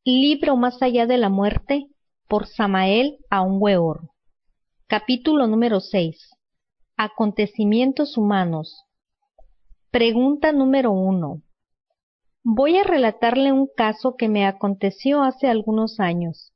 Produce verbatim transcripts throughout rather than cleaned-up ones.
Libro Más allá de la muerte, por Samael Aun Weor. Capítulo número seis. Acontecimientos humanos. Pregunta número uno. Voy a relatarle un caso que me aconteció hace algunos años.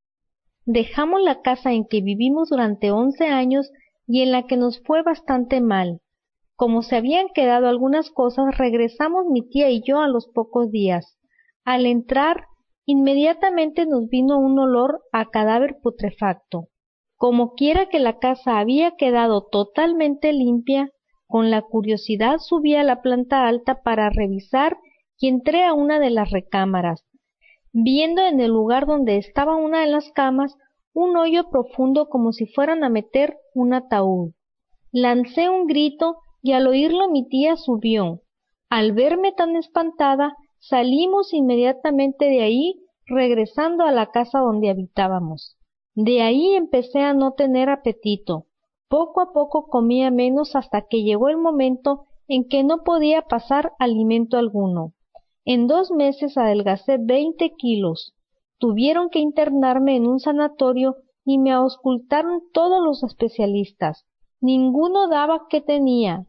Dejamos la casa en que vivimos durante once años y en la que nos fue bastante mal. Como se habían quedado algunas cosas, regresamos mi tía y yo a los pocos días. Al entrar, inmediatamente nos vino un olor a cadáver putrefacto. Como quiera que la casa había quedado totalmente limpia, con la curiosidad subí a la planta alta para revisar y entré a una de las recámaras, viendo en el lugar donde estaba una de las camas un hoyo profundo como si fueran a meter un ataúd. Lancé un grito y al oírlo mi tía subió. Al verme tan espantada, salimos inmediatamente de ahí, regresando a la casa donde habitábamos. De ahí empecé a no tener apetito. Poco a poco comía menos hasta que llegó el momento en que no podía pasar alimento alguno. En dos meses adelgacé veinte kilos. Tuvieron que internarme en un sanatorio y me auscultaron todos los especialistas. Ninguno daba qué tenía,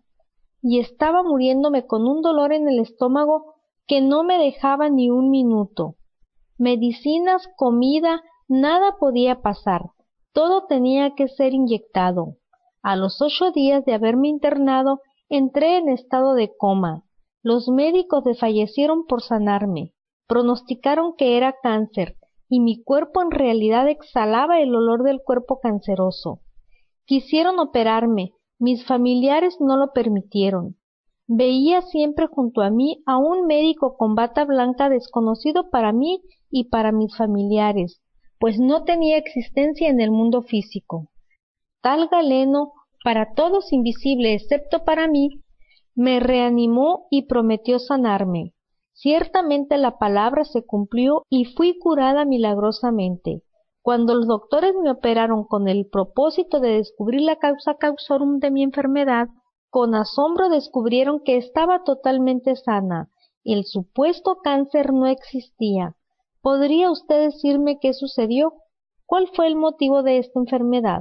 y estaba muriéndome con un dolor en el estómago que no me dejaba ni un minuto. Medicinas, comida, nada podía pasar. Todo tenía que ser inyectado. A los ocho días de haberme internado, entré en estado de coma. Los médicos desfallecieron por sanarme. Pronosticaron que era cáncer, y mi cuerpo en realidad exhalaba el olor del cuerpo canceroso. Quisieron operarme, mis familiares no lo permitieron. Veía siempre junto a mí a un médico con bata blanca desconocido para mí y para mis familiares, pues no tenía existencia en el mundo físico. Tal galeno, para todos invisible excepto para mí, me reanimó y prometió sanarme. Ciertamente la palabra se cumplió y fui curada milagrosamente. Cuando los doctores me operaron con el propósito de descubrir la causa causorum de mi enfermedad, con asombro descubrieron que estaba totalmente sana. El supuesto cáncer no existía. ¿Podría usted decirme qué sucedió? ¿Cuál fue el motivo de esta enfermedad?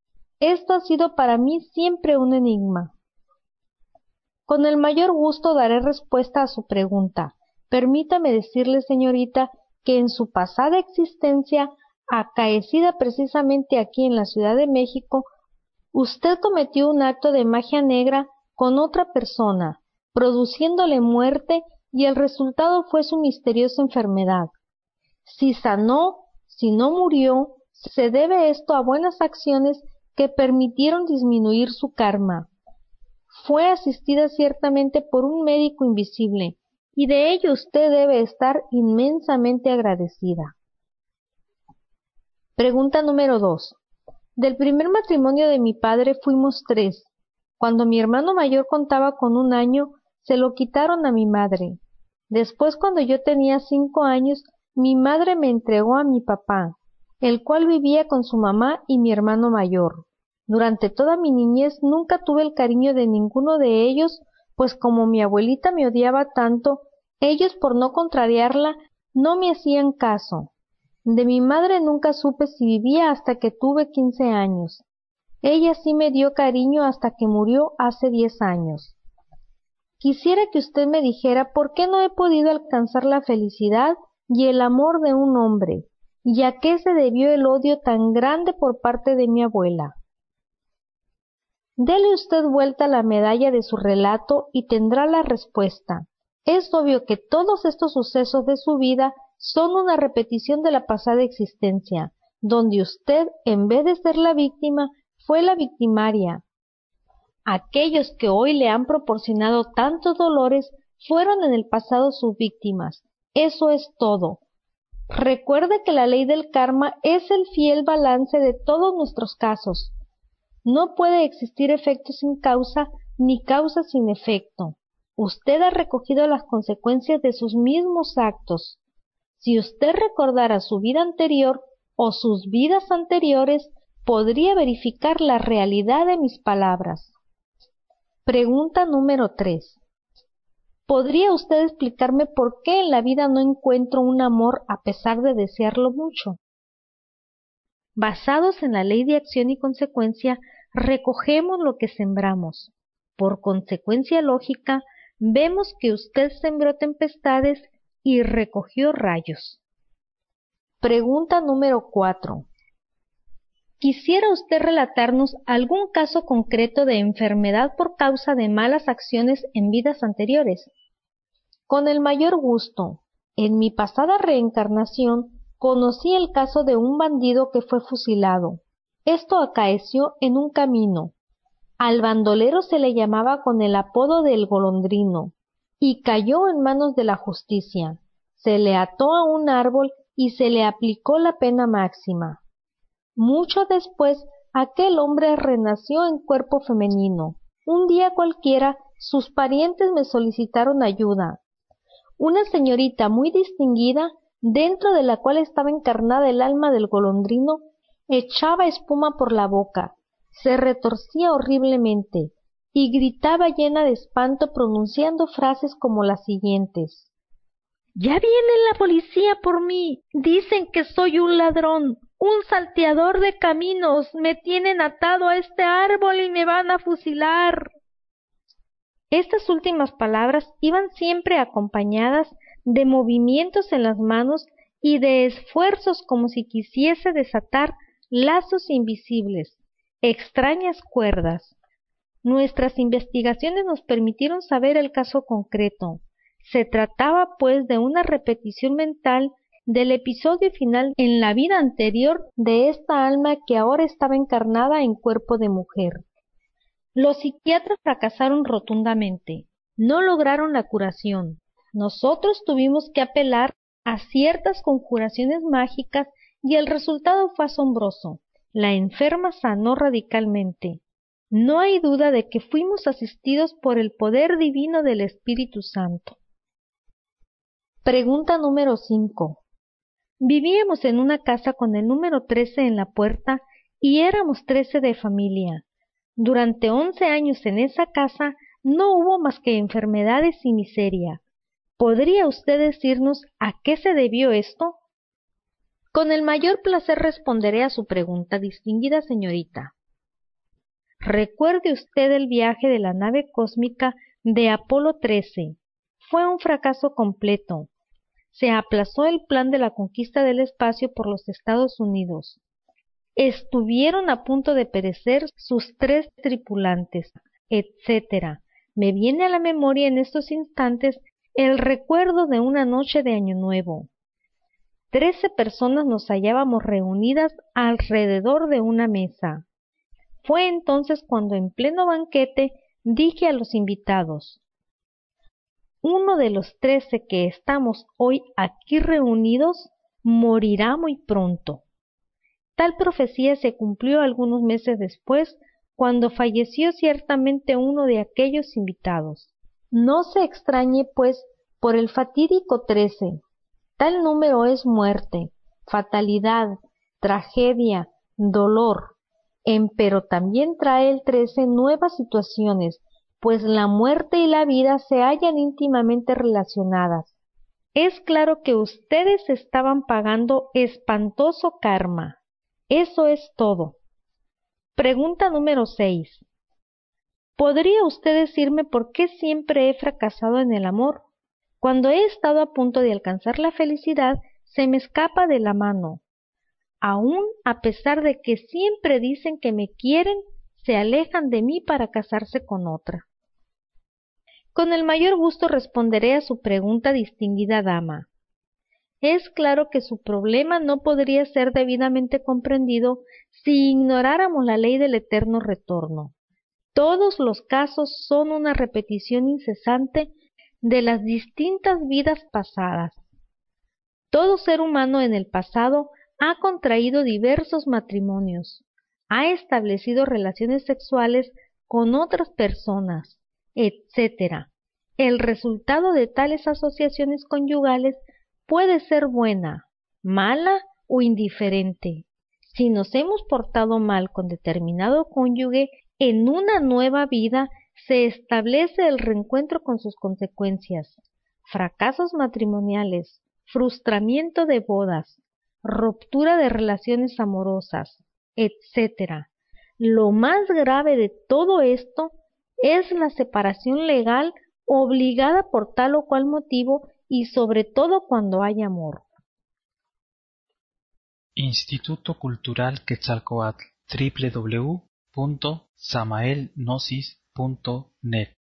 Esto ha sido para mí siempre un enigma. Con el mayor gusto daré respuesta a su pregunta. Permítame decirle, señorita, que en su pasada existencia, acaecida precisamente aquí en la Ciudad de México, usted cometió un acto de magia negra con otra persona, produciéndole muerte, y el resultado fue su misteriosa enfermedad. Si sanó, si no murió, se debe esto a buenas acciones que permitieron disminuir su karma. Fue asistida ciertamente por un médico invisible, y de ello usted debe estar inmensamente agradecida. Pregunta número dos. Del primer matrimonio de mi padre fuimos tres. Cuando mi hermano mayor contaba con un año, se lo quitaron a mi madre. Después, cuando yo tenía cinco años, mi madre me entregó a mi papá, el cual vivía con su mamá y mi hermano mayor. Durante toda mi niñez nunca tuve el cariño de ninguno de ellos, pues como mi abuelita me odiaba tanto, ellos, por no contrariarla, no me hacían caso. De mi madre nunca supe si vivía hasta que tuve quince años. Ella sí me dio cariño hasta que murió hace diez años. Quisiera que usted me dijera por qué no he podido alcanzar la felicidad y el amor de un hombre, y a qué se debió el odio tan grande por parte de mi abuela. Dele usted vuelta a la medalla de su relato y tendrá la respuesta. Es obvio que todos estos sucesos de su vida son una repetición de la pasada existencia, donde usted, en vez de ser la víctima, fue la victimaria. Aquellos que hoy le han proporcionado tantos dolores fueron en el pasado sus víctimas. Eso es todo. Recuerde que la ley del karma es el fiel balance de todos nuestros casos. No puede existir efecto sin causa, ni causa sin efecto. Usted ha recogido las consecuencias de sus mismos actos. Si usted recordara su vida anterior o sus vidas anteriores, podría verificar la realidad de mis palabras. Pregunta número tres. ¿Podría usted explicarme por qué en la vida no encuentro un amor a pesar de desearlo mucho? Basados en la ley de acción y consecuencia, recogemos lo que sembramos. Por consecuencia lógica, vemos que usted sembró tempestades y recogió rayos. Pregunta número cuatro. ¿Quisiera usted relatarnos algún caso concreto de enfermedad por causa de malas acciones en vidas anteriores? Con el mayor gusto. En mi pasada reencarnación conocí el caso de un bandido que fue fusilado. Esto acaeció en un camino. Al bandolero se le llamaba con el apodo del Golondrino, y cayó en manos de la justicia. Se le ató a un árbol y se le aplicó la pena máxima. Mucho después, aquel hombre renació en cuerpo femenino. Un día cualquiera, sus parientes me solicitaron ayuda. Una señorita muy distinguida, dentro de la cual estaba encarnada el alma del Golondrino, echaba espuma por la boca, se retorcía horriblemente y gritaba llena de espanto pronunciando frases como las siguientes: «Ya viene la policía por mí, dicen que soy un ladrón, un salteador de caminos, me tienen atado a este árbol y me van a fusilar». Estas últimas palabras iban siempre acompañadas de movimientos en las manos y de esfuerzos como si quisiese desatar lazos invisibles, extrañas cuerdas. Nuestras investigaciones nos permitieron saber el caso concreto. Se trataba, pues, de una repetición mental del episodio final en la vida anterior de esta alma que ahora estaba encarnada en cuerpo de mujer. Los psiquiatras fracasaron rotundamente. No lograron la curación. Nosotros tuvimos que apelar a ciertas conjuraciones mágicas y el resultado fue asombroso. La enferma sanó radicalmente. No hay duda de que fuimos asistidos por el poder divino del Espíritu Santo. Pregunta número cinco. Vivíamos en una casa con el número trece en la puerta y éramos trece de familia. Durante once años en esa casa no hubo más que enfermedades y miseria. ¿Podría usted decirnos a qué se debió esto? Con el mayor placer responderé a su pregunta, distinguida señorita. Recuerde usted el viaje de la nave cósmica de Apolo trece. Fue un fracaso completo. Se aplazó el plan de la conquista del espacio por los Estados Unidos. Estuvieron a punto de perecer sus tres tripulantes, etcétera. Me viene a la memoria en estos instantes el recuerdo de una noche de Año Nuevo. Trece personas nos hallábamos reunidas alrededor de una mesa. Fue entonces cuando en pleno banquete dije a los invitados: uno de los trece que estamos hoy aquí reunidos morirá muy pronto. Tal profecía se cumplió algunos meses después, cuando falleció ciertamente uno de aquellos invitados. No se extrañe, pues, por el fatídico trece. Tal número es muerte, fatalidad, tragedia, dolor. Empero también trae el trece nuevas situaciones, pues la muerte y la vida se hallan íntimamente relacionadas. Es claro que ustedes estaban pagando espantoso karma. Eso es todo. Pregunta número seis. ¿Podría usted decirme por qué siempre he fracasado en el amor? Cuando he estado a punto de alcanzar la felicidad, se me escapa de la mano. Aún a pesar de que siempre dicen que me quieren, se alejan de mí para casarse con otra. Con el mayor gusto responderé a su pregunta, distinguida dama. Es claro que su problema no podría ser debidamente comprendido si ignoráramos la ley del eterno retorno. Todos los casos son una repetición incesante de las distintas vidas pasadas. Todo ser humano en el pasado ha contraído diversos matrimonios, ha establecido relaciones sexuales con otras personas, etcétera. El resultado de tales asociaciones conyugales puede ser buena, mala o indiferente. Si nos hemos portado mal con determinado cónyuge, en una nueva vida se establece el reencuentro con sus consecuencias: fracasos matrimoniales, frustramiento de bodas, ruptura de relaciones amorosas, etcétera. Lo más grave de todo esto es la separación legal obligada por tal o cual motivo y sobre todo cuando hay amor. Instituto Cultural Quetzalcóatl, doble u doble u doble u punto samaelgnosis punto net